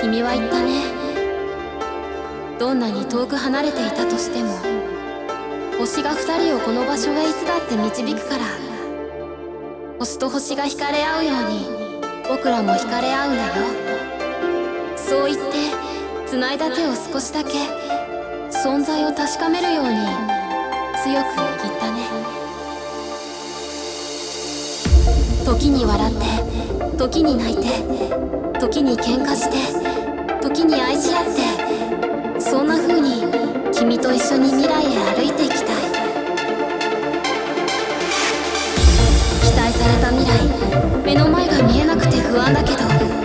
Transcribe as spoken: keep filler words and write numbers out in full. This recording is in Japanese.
君は言ったね。どんなに遠く離れていたとしても、星が二人をこの場所へいつだって導くから。星と星が惹かれ合うように僕らも惹かれ合うんだよ。そう言って繋いだ手を少しだけ存在を確かめるように強く握ったね。時に笑って時に泣いて時に喧嘩して時に愛し合って、そんな風に君と一緒に未来へ歩いていきたい。期待された未来、目の前が見えなくて不安だけど